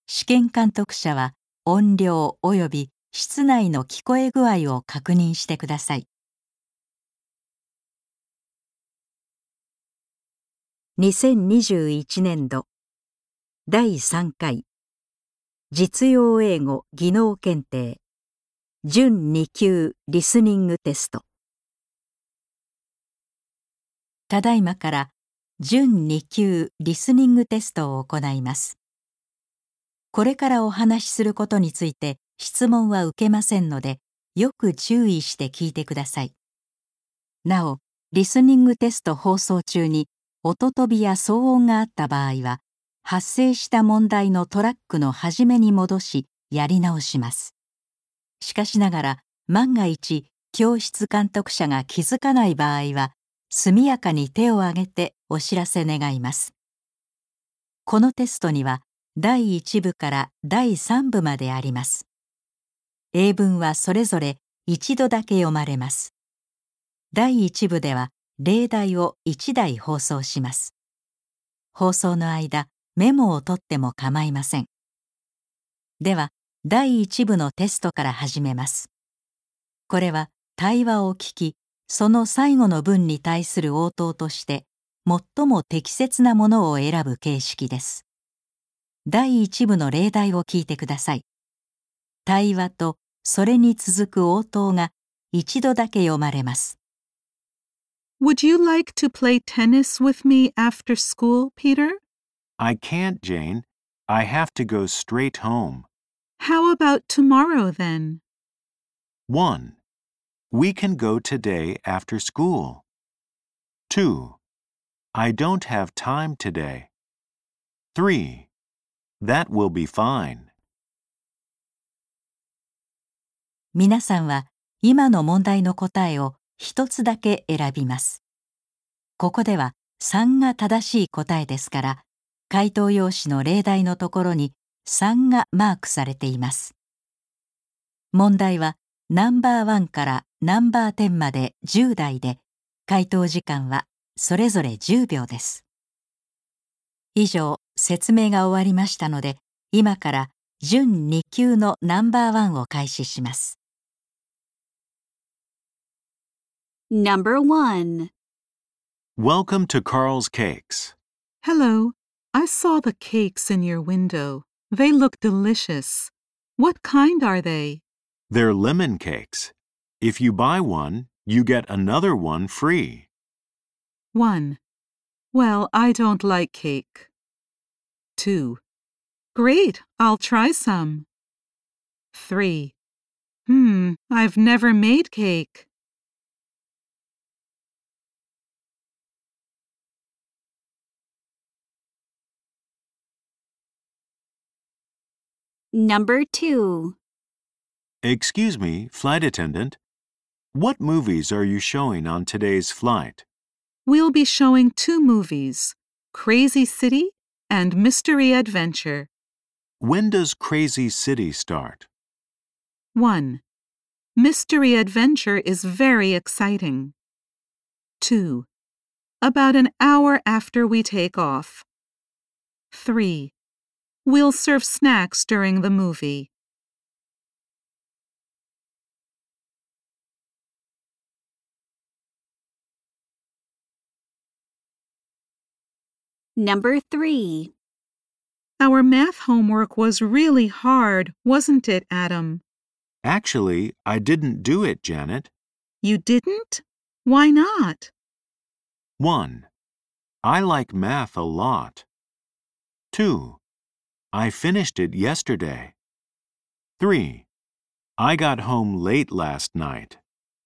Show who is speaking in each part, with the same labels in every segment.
Speaker 1: 試験監督者は音量及び室内の聞こえ具合を確認してください。2021年度第3回実用英語技能検定準2級リスニングテスト。ただいまから準2級リスニングテストを行います。これからお話しすることについて質問は受けませんので、よく注意して聞いてください。なお、リスニングテスト放送中に音飛びや騒音があった場合は、発生した問題のトラックの始めに戻し、やり直します。しかしながら、万が一、教室監督者が気づかない場合は、速やかに手を挙げてお知らせ願います。このテストには、第1部から第3部まであります。英文はそれぞれ一度だけ読まれます。第1部では例題を1題放送します。放送の間、メモを取っても構いません。では、第1部のテストから始めます。これは対話を聞き、その最後の文に対する応答として、最も適切なものを選ぶ形式です。第1部の例題を聞いてください。対話とそれに続く応答が一度だけ読まれます。
Speaker 2: Would you like to play tennis with me after school, Peter?
Speaker 3: I can't, Jane. I have to go straight home.
Speaker 2: How about tomorrow then?
Speaker 3: 1. We can go today after school. 2. I don't have time today. 3. That will be fine.
Speaker 1: 皆さんは今の問題の答えを一つだけ選びます。ここでは3が正しい答えですから、回答用紙の例題のところに3がマークされています。問題はナンバー1からナンバー10まで10題で、回答時間はそれぞれ10秒です。以上、説明が終わりましたので、今から準2級のナンバー1を開始します。
Speaker 4: Number 1.
Speaker 3: Welcome to Carl's Cakes.
Speaker 2: Hello. I saw the cakes in your window. They look delicious. What kind are they?
Speaker 3: They're lemon cakes. If you buy one, you get another one free.
Speaker 2: 1. Well, I don't like cake. 2. Great, I'll try some. 3. I've never made cake.
Speaker 4: Number 2.
Speaker 3: Excuse me, flight attendant. What movies are you showing on today's flight?
Speaker 2: We'll be showing 2 movies, Crazy City and Mystery Adventure.
Speaker 3: When does Crazy City start?
Speaker 2: 1. Mystery Adventure is very exciting. 2. About an hour after we take off. 3. We'll serve snacks during the movie.
Speaker 4: Number 3.
Speaker 2: Our math homework was really hard, wasn't it, Adam?
Speaker 3: Actually, I didn't do it, Janet.
Speaker 2: You didn't? Why not?
Speaker 3: 1. I like math a lot. 2. I finished it yesterday. 3. I got home late last night.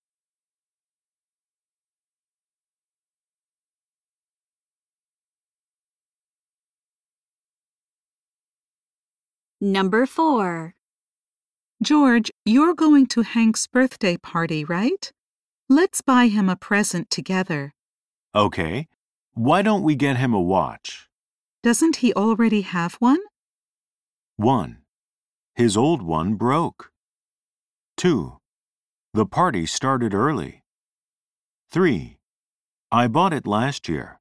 Speaker 4: Number 4.
Speaker 2: George, you're going to Hank's birthday party, right? Let's buy him a present together.
Speaker 3: Okay. Why don't we get him a watch?
Speaker 2: Doesn't he already have one?
Speaker 3: 1. His old one broke. 2. The party started early. 3. I bought it last year.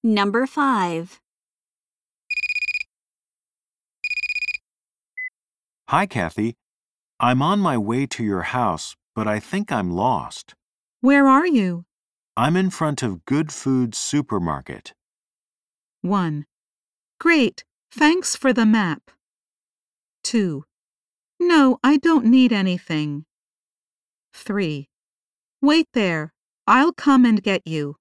Speaker 4: Number 5.
Speaker 3: Hi, Kathy. I'm on my way to your house, but I think I'm lost.
Speaker 2: Where are you?
Speaker 3: I'm in front of Good Food Supermarket.
Speaker 2: 1. Great, thanks for the map. 2. No, I don't need anything. 3. Wait there, I'll come and get you.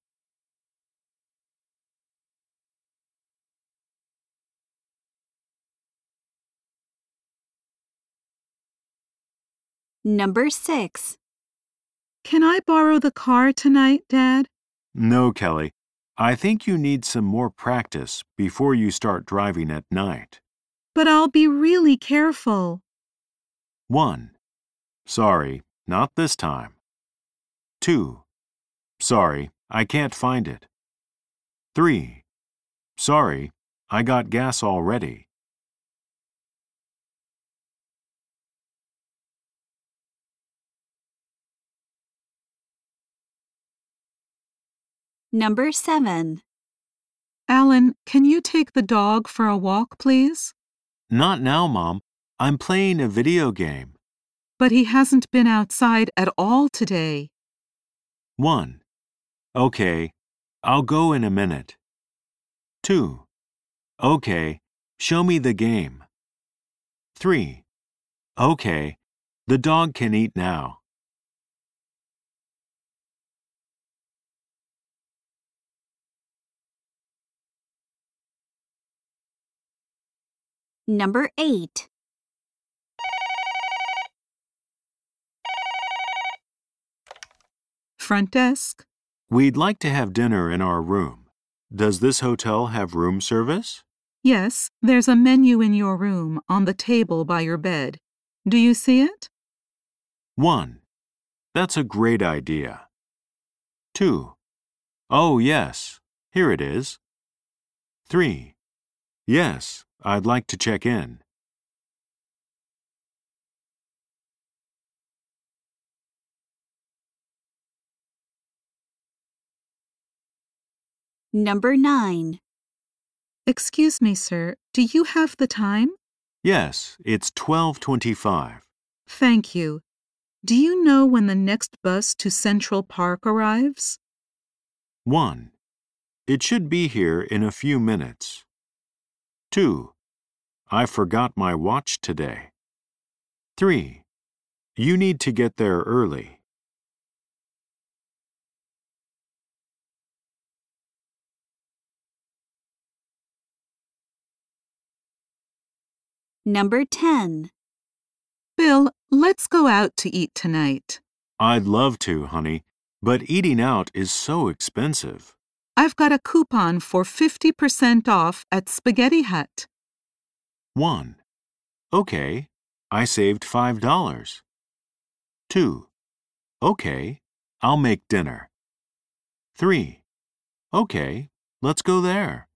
Speaker 4: Number 6.
Speaker 2: Can I borrow the car tonight, Dad?
Speaker 3: No, Kelly. I think you need some more practice before you start driving at night.
Speaker 2: But I'll be really careful.
Speaker 3: 1. Sorry, not this time. 2. Sorry, I can't find it. 3. Sorry, I got gas already.
Speaker 4: Number 7.
Speaker 2: Alan, can you take the dog for a walk, please?
Speaker 3: Not now, Mom. I'm playing a video game.
Speaker 2: But he hasn't been outside at all today.
Speaker 3: 1. Okay, I'll go in a minute. 2. Okay, show me the game. 3. Okay, the dog can eat now.
Speaker 4: Number 8.
Speaker 2: Front desk.
Speaker 3: We'd like to have dinner in our room. Does this hotel have room service?
Speaker 2: Yes, there's a menu in your room on the table by your bed. Do you see it?
Speaker 3: 1. That's a great idea. 2. Oh, yes, here it is. 3. Yes, I'd like to check in.
Speaker 4: Number 9.
Speaker 2: Excuse me, sir, do you have the time?
Speaker 3: Yes, it's 12:25.
Speaker 2: Thank you. Do you know when the next bus to Central Park arrives?
Speaker 3: 1. It should be here in a few minutes. 2. I forgot my watch today. 3. You need to get there early.
Speaker 4: Number 10.
Speaker 2: Bill, let's go out to eat tonight.
Speaker 3: I'd love to, honey, but eating out is so expensive.
Speaker 2: I've got a coupon for 50% off at Spaghetti Hut.
Speaker 3: 1. Okay, I saved $5. 2. Okay, I'll make dinner. 3. Okay, let's go there.